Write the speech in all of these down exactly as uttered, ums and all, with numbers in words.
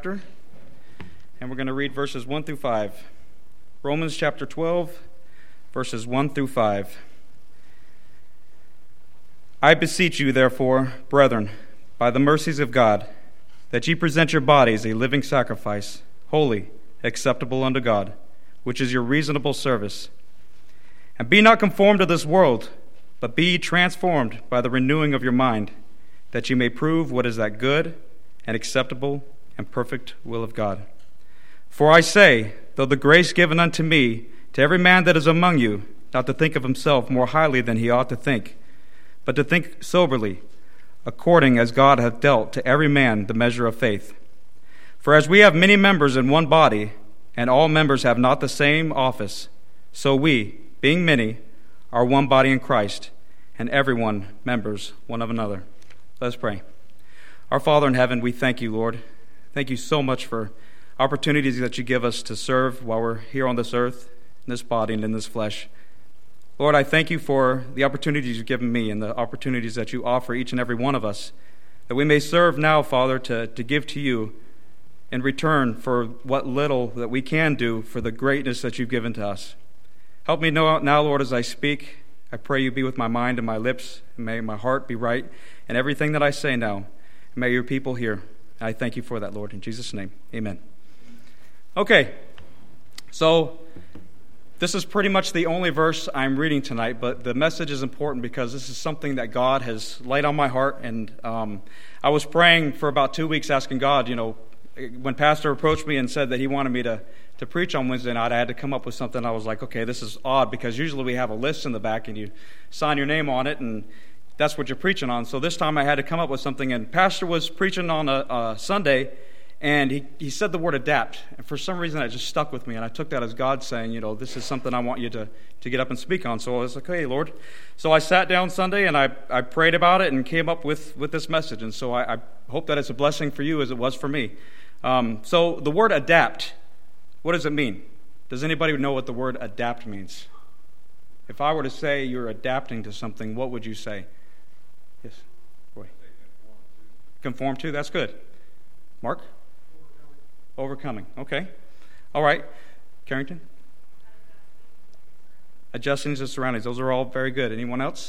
chapter, and we're going to read verses one through five. Romans chapter twelve, verses one through five. I beseech you, therefore, brethren, by the mercies of God, that ye present your bodies a living sacrifice, holy, acceptable unto God, which is your reasonable service. And be not conformed to this world, but be ye transformed by the renewing of your mind, that ye may prove what is that good and acceptable and perfect will of God. For I say, though the grace given unto me, to every man that is among you, not to think of himself more highly than he ought to think, but to think soberly, according as God hath dealt to every man the measure of faith. For as we have many members in one body, and all members have not the same office, so we, being many, are one body in Christ, and everyone members one of another. Let us pray. Our Father in heaven, we thank you, Lord. Thank you so much for opportunities that you give us to serve while we're here on this earth, in this body, and in this flesh. Lord, I thank you for the opportunities you've given me and the opportunities that you offer each and every one of us, that we may serve now, Father, to, to give to you in return for what little that we can do for the greatness that you've given to us. Help me now, now, Lord, as I speak. I pray you be with my mind and my lips, and may my heart be right in everything that I say now. May your people hear. I thank you for that, Lord. In Jesus' name, amen. Okay, so this is pretty much the only verse I'm reading tonight, but the message is important because this is something that God has laid on my heart, and um, I was praying for about two weeks asking God, you know, when Pastor approached me and said that he wanted me to, to preach on Wednesday night, I had to come up with something. I was like, okay, this is odd because usually we have a list in the back and you sign your name on it, and that's what you're preaching on. So this time I had to come up with something, and Pastor was preaching on a, a Sunday, and he, he said the word adapt. And for some reason, it just stuck with me, and I took that as God saying, you know, this is something I want you to, to get up and speak on. So I was like, okay, Lord. So I sat down Sunday, and I, I prayed about it and came up with, with this message. And so I, I hope that it's a blessing for you as it was for me. Um, so the word adapt, what does it mean? Does anybody know what the word adapt means? If I were to say you're adapting to something, what would you say? Yes, Roy. Conform to, that's good. Mark? Overcoming. Overcoming, okay. All right. Carrington? Adjusting to surroundings. Those are all very good. Anyone else?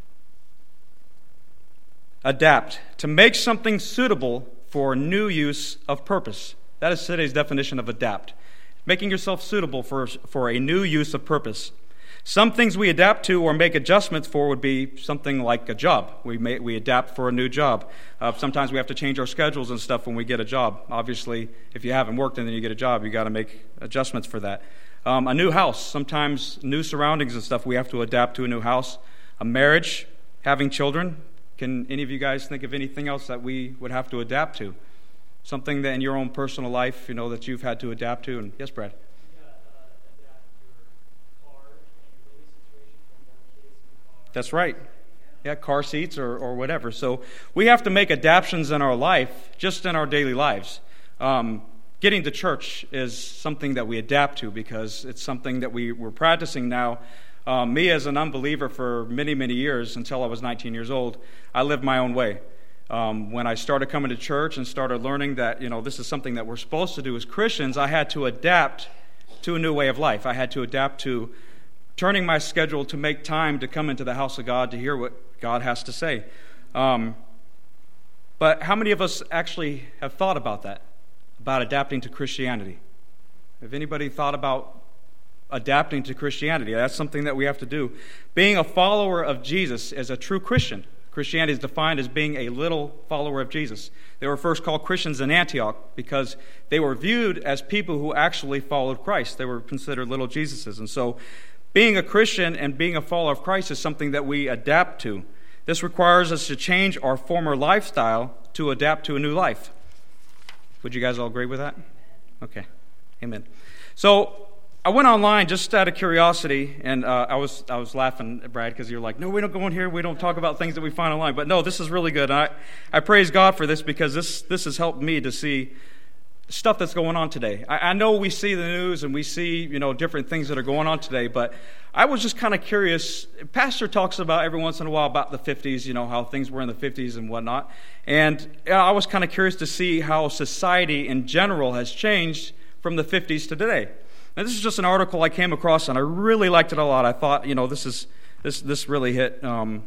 Adapt. To make something suitable for new use of purpose. That is today's definition of adapt. Making yourself suitable for, for a new use of purpose. Some things we adapt to or make adjustments for would be something like a job. We may, we adapt for a new job. Uh, sometimes we have to change our schedules and stuff when we get a job. Obviously, if you haven't worked and then you get a job, you got to make adjustments for that. Um, a new house. Sometimes new surroundings and stuff, we have to adapt to a new house. A marriage, having children. Can any of you guys think of anything else that we would have to adapt to? Something that in your own personal life, you know, that you've had to adapt to? And yes, Brad? That's right. Yeah, car seats or, or whatever. So we have to make adaptations in our life, just in our daily lives. Um, getting to church is something that we adapt to because it's something that we, we're practicing now. Um, me as an unbeliever for many, many years, until I was nineteen years old, I lived my own way. Um, when I started coming to church and started learning that, you know, this is something that we're supposed to do as Christians, I had to adapt to a new way of life. I had to adapt to turning my schedule to make time to come into the house of God to hear what God has to say. Um, but how many of us actually have thought about that, about adapting to Christianity? Have anybody thought about adapting to Christianity? That's something that we have to do. Being a follower of Jesus is a true Christian. Christianity is defined as being a little follower of Jesus. They were first called Christians in Antioch because they were viewed as people who actually followed Christ. They were considered little Jesuses. And so being a Christian and being a follower of Christ is something that we adapt to. This requires us to change our former lifestyle to adapt to a new life. Would you guys all agree with that? Okay. Amen. So I went online just out of curiosity, and uh, I was I was laughing at Brad because you're like, no, we don't go in here, we don't talk about things that we find online. But no, this is really good. I, I praise God for this because this, this has helped me to see stuff that's going on today. I, I know we see the news and we see, you know, different things that are going on today, but I was just kind of curious. Pastor talks about every once in a while about the fifties, you know, how things were in the fifties and whatnot. And I was kind of curious to see how society in general has changed from the fifties to today. Now, this is just an article I came across, and I really liked it a lot. I thought, you know, this is this this really hit. Um,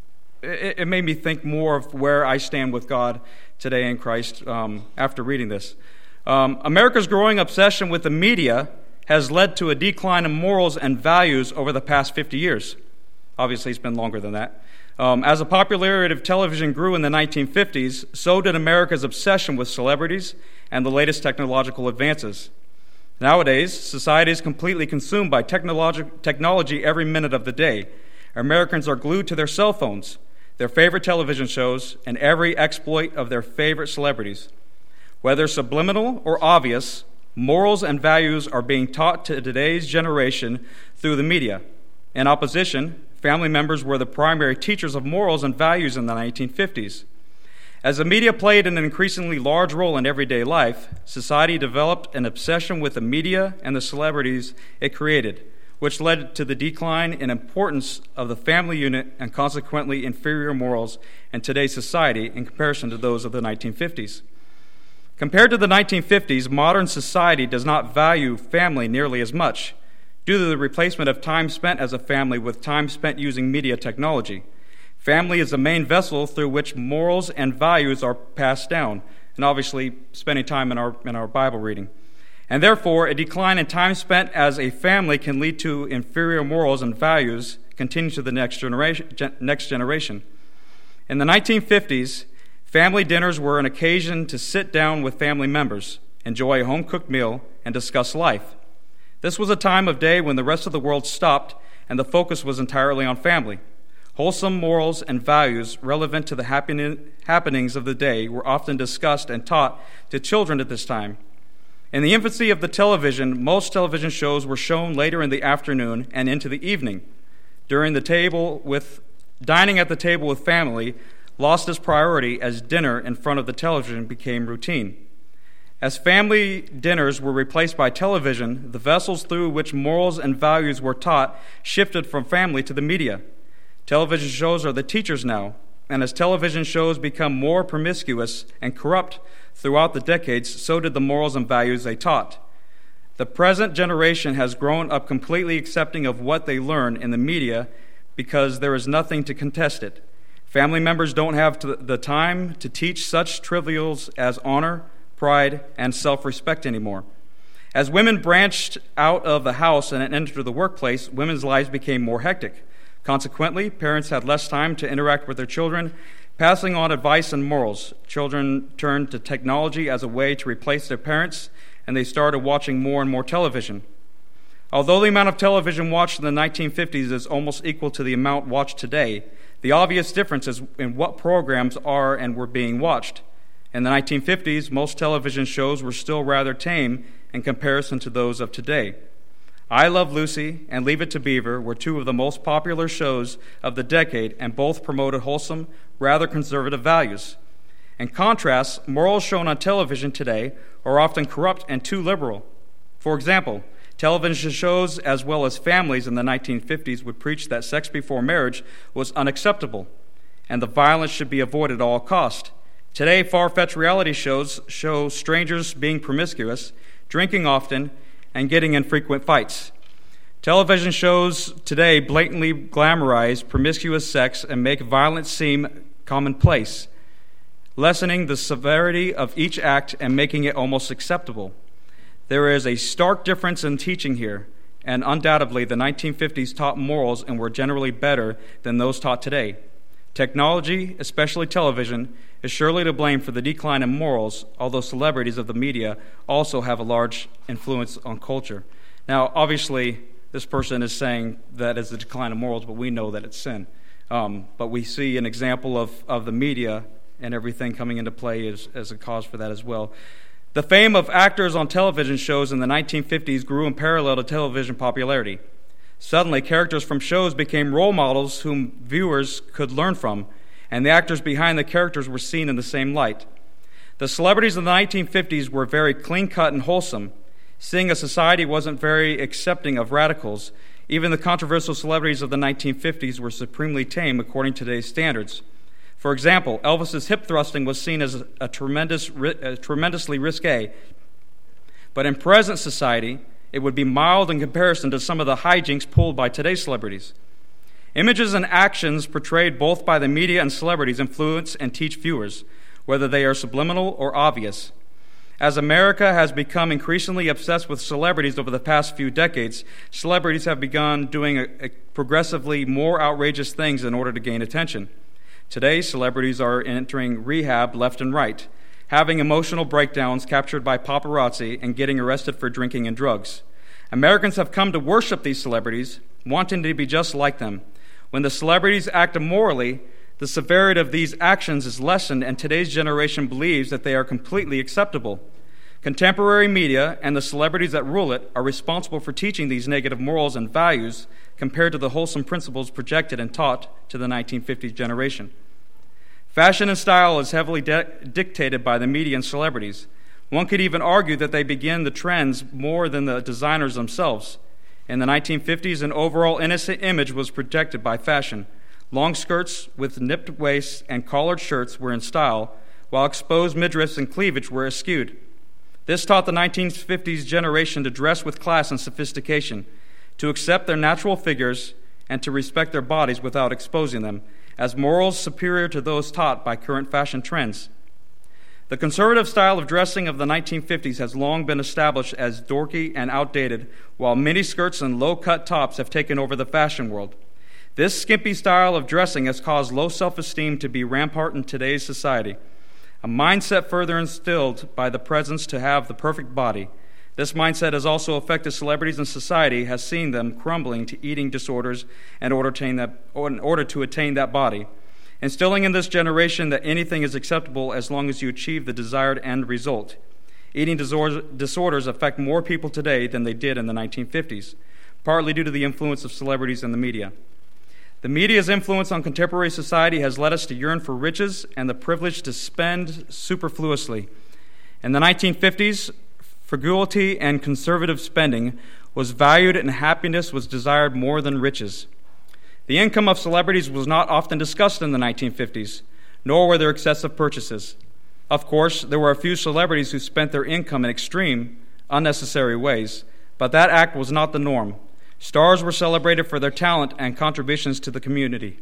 it, it made me think more of where I stand with God today in Christ um, after reading this. Um, America's growing obsession with the media has led to a decline in morals and values over the past fifty years. Obviously, it's been longer than that. Um, as the popularity of television grew in the nineteen fifties, so did America's obsession with celebrities and the latest technological advances. Nowadays, society is completely consumed by technologi- technology every minute of the day. Americans are glued to their cell phones, their favorite television shows, and every exploit of their favorite celebrities. Whether subliminal or obvious, morals and values are being taught to today's generation through the media. In opposition, family members were the primary teachers of morals and values in the nineteen fifties. As the media played an increasingly large role in everyday life, society developed an obsession with the media and the celebrities it created, which led to the decline in importance of the family unit and consequently inferior morals in today's society in comparison to those of the nineteen fifties. Compared to the nineteen fifties, modern society does not value family nearly as much due to the replacement of time spent as a family with time spent using media technology. Family is the main vessel through which morals and values are passed down, and obviously spending time in our in our Bible reading. And therefore, a decline in time spent as a family can lead to inferior morals and values continue to the next generation. Gen- next generation. In the nineteen fifties, family dinners were an occasion to sit down with family members, enjoy a home-cooked meal, and discuss life. This was a time of day when the rest of the world stopped and the focus was entirely on family. Wholesome morals and values relevant to the happenings of the day were often discussed and taught to children at this time. In the infancy of the television, most television shows were shown later in the afternoon and into the evening. During the table with dining at the table with family lost its priority as dinner in front of the television became routine. As family dinners were replaced by television, the vessels through which morals and values were taught shifted from family to the media. Television shows are the teachers now, and as television shows become more promiscuous and corrupt throughout the decades, so did the morals and values they taught. The present generation has grown up completely accepting of what they learn in the media because there is nothing to contest it. Family members don't have to, the time to teach such trivials as honor, pride, and self-respect anymore. As women branched out of the house and entered the workplace, women's lives became more hectic. Consequently, parents had less time to interact with their children, passing on advice and morals. Children turned to technology as a way to replace their parents, and they started watching more and more television. Although the amount of television watched in the nineteen fifties is almost equal to the amount watched today, the obvious difference is in what programs are and were being watched. In the nineteen fifties, most television shows were still rather tame in comparison to those of today. I Love Lucy and Leave It to Beaver were two of the most popular shows of the decade, and both promoted wholesome, rather conservative values. In contrast, morals shown on television today are often corrupt and too liberal. For example, television shows as well as families in the nineteen fifties would preach that sex before marriage was unacceptable and the violence should be avoided at all cost. Today, far-fetched reality shows show strangers being promiscuous, drinking often, and getting in frequent fights. Television shows today blatantly glamorize promiscuous sex and make violence seem commonplace, lessening the severity of each act and making it almost acceptable. There is a stark difference in teaching here, and undoubtedly the nineteen fifties taught morals and were generally better than those taught today. Technology, especially television, is surely to blame for the decline in morals, although celebrities of the media also have a large influence on culture. Now, obviously, this person is saying that it's a decline in morals, but we know that it's sin. Um, but we see an example of, of the media and everything coming into play as, as a cause for that as well. The fame of actors on television shows in the nineteen fifties grew in parallel to television popularity. Suddenly, characters from shows became role models whom viewers could learn from, and the actors behind the characters were seen in the same light. The The celebrities of the nineteen fifties were very clean-cut and wholesome. Seeing a society wasn't very accepting of radicals, even the controversial celebrities of the nineteen fifties were supremely tame according to today's standards. For example, Elvis's hip thrusting was seen as a tremendous, a tremendously risque, but in present society, it would be mild in comparison to some of the hijinks pulled by today's celebrities. Images and actions portrayed both by the media and celebrities influence and teach viewers, whether they are subliminal or obvious. As America has become increasingly obsessed with celebrities over the past few decades, celebrities have begun doing a, a progressively more outrageous things in order to gain attention. Today, celebrities are entering rehab left and right, having emotional breakdowns captured by paparazzi and getting arrested for drinking and drugs. Americans have come to worship these celebrities, wanting to be just like them. When the celebrities act immorally, the severity of these actions is lessened, and today's generation believes that they are completely acceptable. Contemporary media and the celebrities that rule it are responsible for teaching these negative morals and values compared to the wholesome principles projected and taught to the nineteen fifties generation. Fashion and style is heavily de- dictated by the media and celebrities. One could even argue that they begin the trends more than the designers themselves. In the nineteen fifties, an overall innocent image was projected by fashion. Long skirts with nipped waists and collared shirts were in style, while exposed midriffs and cleavage were eschewed. This taught the nineteen fifties generation to dress with class and sophistication, to accept their natural figures, and to respect their bodies without exposing them, as morals superior to those taught by current fashion trends. The conservative style of dressing of the nineteen fifties has long been established as dorky and outdated, while miniskirts and low-cut tops have taken over the fashion world. This skimpy style of dressing has caused low self-esteem to be rampant in today's society, a mindset further instilled by the presence to have the perfect body. This mindset has also affected celebrities in society, has seen them crumbling to eating disorders in order to attain that, in order to attain that body, instilling in this generation that anything is acceptable as long as you achieve the desired end result. Eating disorders affect more people today than they did in the nineteen fifties, partly due to the influence of celebrities and the media. The media's influence on contemporary society has led us to yearn for riches and the privilege to spend superfluously. In the nineteen fifties, frugality and conservative spending was valued and happiness was desired more than riches. The income of celebrities was not often discussed in the nineteen fifties, nor were there excessive purchases. Of course, there were a few celebrities who spent their income in extreme, unnecessary ways, but that act was not the norm. Stars were celebrated for their talent and contributions to the community,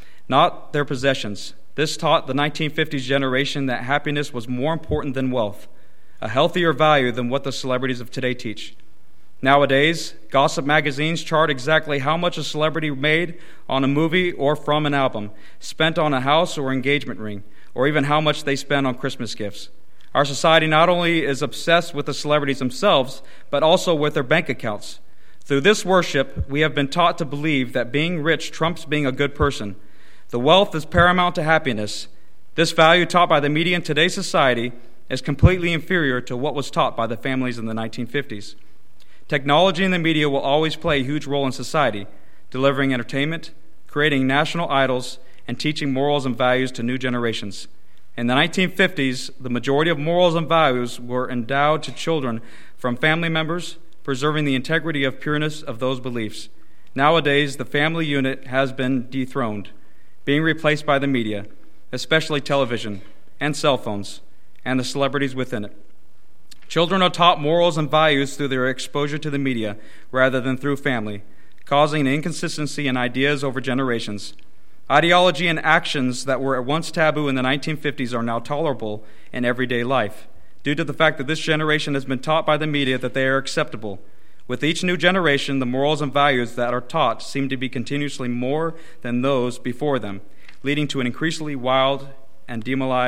not their possessions. This taught the nineteen fifties generation that happiness was more important than wealth, a healthier value than what the celebrities of today teach. Nowadays, gossip magazines chart exactly how much a celebrity made on a movie or from an album, spent on a house or engagement ring, or even how much they spend on Christmas gifts. Our society not only is obsessed with the celebrities themselves, but also with their bank accounts. Through this worship, we have been taught to believe that being rich trumps being a good person. The wealth is paramount to happiness. This value taught by the media in today's society is completely inferior to what was taught by the families in the nineteen fifties. Technology and the media will always play a huge role in society, delivering entertainment, creating national idols, and teaching morals and values to new generations. In the nineteen fifties, the majority of morals and values were endowed to children from family members, preserving the integrity of pureness of those beliefs. Nowadays, the family unit has been dethroned, being replaced by the media, especially television and cell phones, and the celebrities within it. Children are taught morals and values through their exposure to the media rather than through family, causing an inconsistency in ideas over generations. Ideology and actions that were at once taboo in the nineteen fifties are now tolerable in everyday life, due to the fact that this generation has been taught by the media that they are acceptable. With each new generation, the morals and values that are taught seem to be continuously more than those before them, leading to an increasingly wild and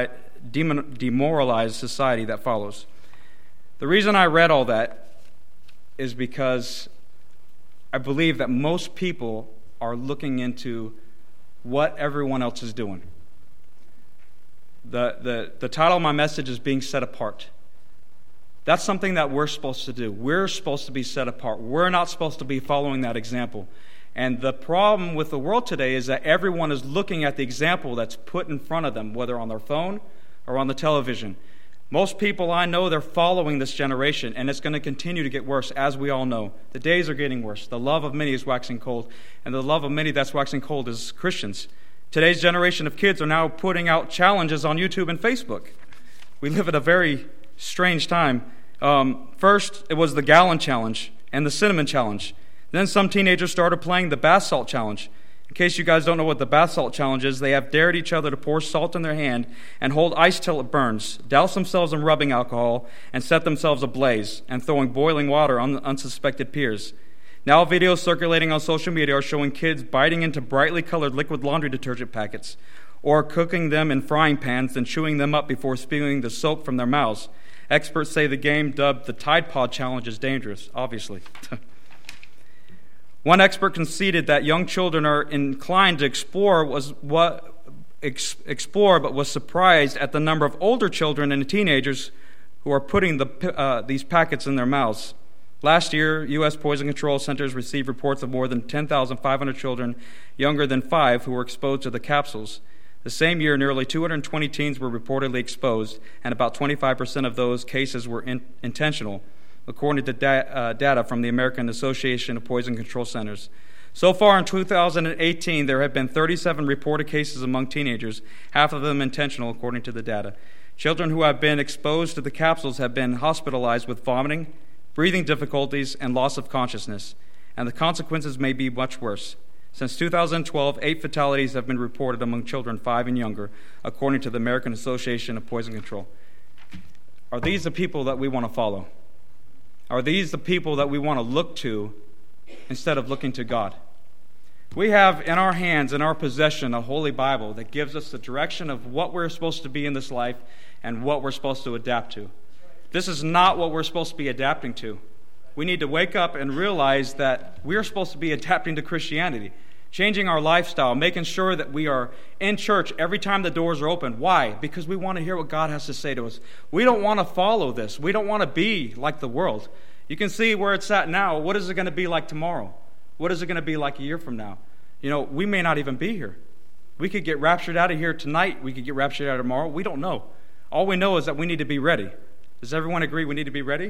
demoralized society that follows. The reason I read all that is because I believe that most people are looking into what everyone else is doing. The, the, the title of my message is Being Set Apart. That's something that we're supposed to do. We're supposed to be set apart. We're not supposed to be following that example. And the problem with the world today is that everyone is looking at the example that's put in front of them, whether on their phone or on the television. Most people I know, they're following this generation, and it's going to continue to get worse, as we all know. The days are getting worse. The love of many is waxing cold, and the love of many that's waxing cold is Christians. Today's generation of kids are now putting out challenges on YouTube and Facebook. We live at a very strange time. Um, first, it was the gallon challenge and the cinnamon challenge. Then some teenagers started playing the bath salt challenge. In case you guys don't know what the bath salt challenge is, they have dared each other to pour salt in their hand and hold ice till it burns, douse themselves in rubbing alcohol, and set themselves ablaze, and throwing boiling water on unsuspected peers. Now videos circulating on social media are showing kids biting into brightly colored liquid laundry detergent packets, or cooking them in frying pans and chewing them up before spewing the soap from their mouths. Experts say the game, dubbed the Tide Pod Challenge, is dangerous, obviously. One expert conceded that young children are inclined to explore, was what, ex, explore, but was surprised at the number of older children and teenagers who are putting the, uh, these packets in their mouths. Last year, U S Poison Control Centers received reports of more than ten thousand five hundred children younger than five who were exposed to the capsules. The same year, nearly two hundred twenty teens were reportedly exposed, and about twenty-five percent of those cases were in, intentional, according to da- uh, data from the American Association of Poison Control Centers. So far in two thousand eighteen, there have been thirty-seven reported cases among teenagers, half of them intentional, according to the data. Children who have been exposed to the capsules have been hospitalized with vomiting, breathing difficulties, and loss of consciousness, and the consequences may be much worse. Since two thousand twelve, eight fatalities have been reported among children five and younger, according to the American Association of Poison Control. Are these the people that we want to follow? Are these the people that we want to look to instead of looking to God? We have in our hands, in our possession, a Holy Bible that gives us the direction of what we're supposed to be in this life and what we're supposed to adapt to. This is not what we're supposed to be adapting to. We need to wake up and realize that we're supposed to be adapting to Christianity, changing our lifestyle, making sure that we are in church every time the doors are open. Why? Because we want to hear what God has to say to us. We don't want to follow this. We don't want to be like the world. You can see where it's at now. What is it going to be like tomorrow? What is it going to be like a year from now? You know, we may not even be here. We could get raptured out of here tonight. We could get raptured out tomorrow. We don't know. All we know is that we need to be ready. Does everyone agree we need to be ready?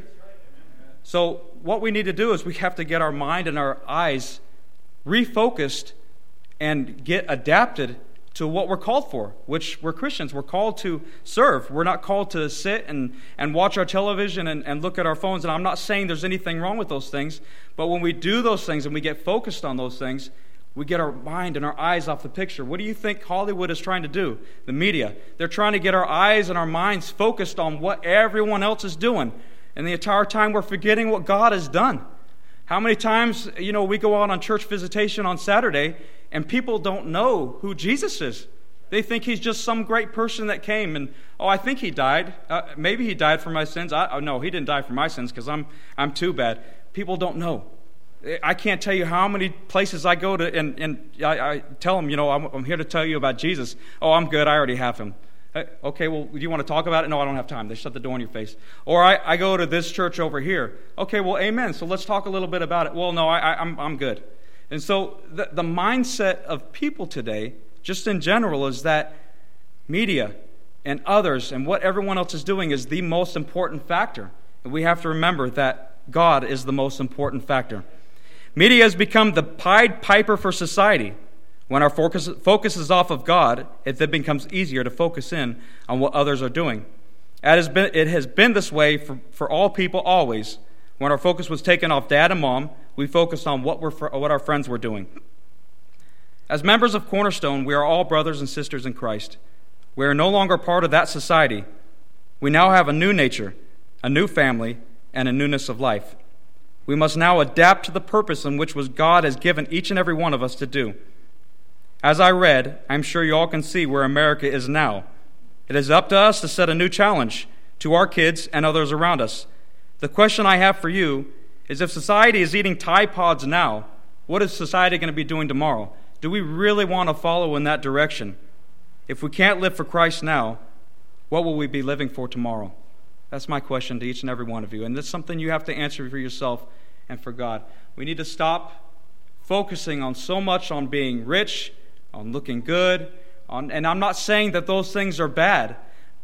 So what we need to do is we have to get our mind and our eyes refocused and get adapted to what we're called for, which we're Christians. We're called to serve. We're not called to sit and, and watch our television and, and look at our phones. And I'm not saying there's anything wrong with those things, but when we do those things and we get focused on those things, we get our mind and our eyes off the picture. What do you think Hollywood is trying to do? The media. They're trying to get our eyes and our minds focused on what everyone else is doing. And the entire time we're forgetting what God has done. How many times, you know, we go out on church visitation on Saturday and people don't know who Jesus is. They think he's just some great person that came and, oh, I think he died. Uh, maybe he died for my sins. I, oh, no, he didn't die for my sins because I'm, I'm too bad. People don't know. I can't tell you how many places I go to and, and I, I tell them, you know, I'm, I'm here to tell you about Jesus. Oh, I'm good. I already have him. Okay, well, do you want to talk about it? No, I don't have time. They shut the door in your face. Or I, I go to this church over here. Okay, well, amen. So let's talk a little bit about it. Well, no, I, I, I'm, I'm good. And so the, the mindset of people today, just in general, is that media and others and what everyone else is doing is the most important factor. And we have to remember that God is the most important factor. Media has become the Pied Piper for society. When our focus, focus is off of God, it then becomes easier to focus in on what others are doing. It has been, it has been this way for, for all people always. When our focus was taken off dad and mom, we focused on what, we're, what our friends were doing. As members of Cornerstone, we are all brothers and sisters in Christ. We are no longer part of that society. We now have a new nature, a new family, and a newness of life. We must now adapt to the purpose in which was God has given each and every one of us to do. As I read, I'm sure you all can see where America is now. It is up to us to set a new challenge to our kids and others around us. The question I have for you is, if society is eating Tide Pods now, what is society going to be doing tomorrow? Do we really want to follow in that direction? If we can't live for Christ now, what will we be living for tomorrow? That's my question to each and every one of you. And that's something you have to answer for yourself and for God. We need to stop focusing on so much on being rich, on looking good, on, and I'm not saying that those things are bad,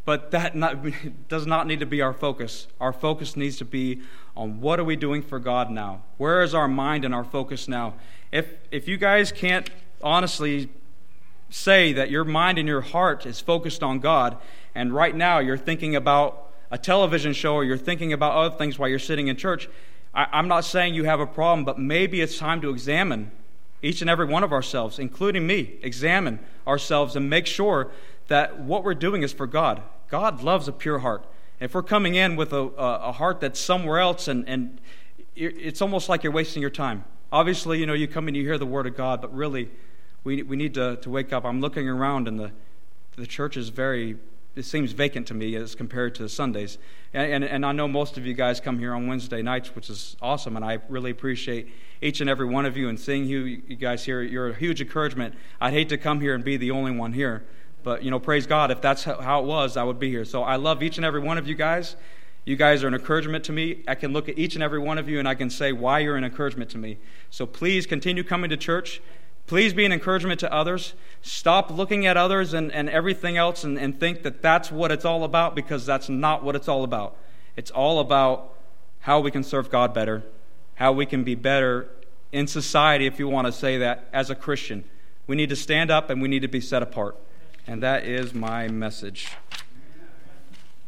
But that not, does not need to be our focus. Our focus needs to be on what are we doing for God now? Where is our mind and our focus now? If if you guys can't honestly say that your mind and your heart is focused on God, and right now you're thinking about a television show or you're thinking about other things while you're sitting in church, I, I'm not saying you have a problem, but maybe it's time to examine each and every one of ourselves, including me, examine ourselves and make sure that what we're doing is for God. God loves a pure heart. If we're coming in with a, a, a heart that's somewhere else, and, and it's almost like you're wasting your time. Obviously, you know, you come and you hear the Word of God, but really, we we need to, to wake up. I'm looking around, and the the church is very, it seems vacant to me as compared to Sundays. And, and, and I know most of you guys come here on Wednesday nights, which is awesome, and I really appreciate each and every one of you, and seeing you, you guys here, you're a huge encouragement. I'd hate to come here and be the only one here. But, you know, praise God, if that's how it was, I would be here. So I love each and every one of you guys. You guys are an encouragement to me. I can look at each and every one of you and I can say why you're an encouragement to me. So please continue coming to church. Please be an encouragement to others. Stop looking at others and, and everything else and, and think that that's what it's all about, because that's not what it's all about. It's all about how we can serve God better, how we can be better in society, if you want to say that, as a Christian. We need to stand up and we need to be set apart. And that is my message.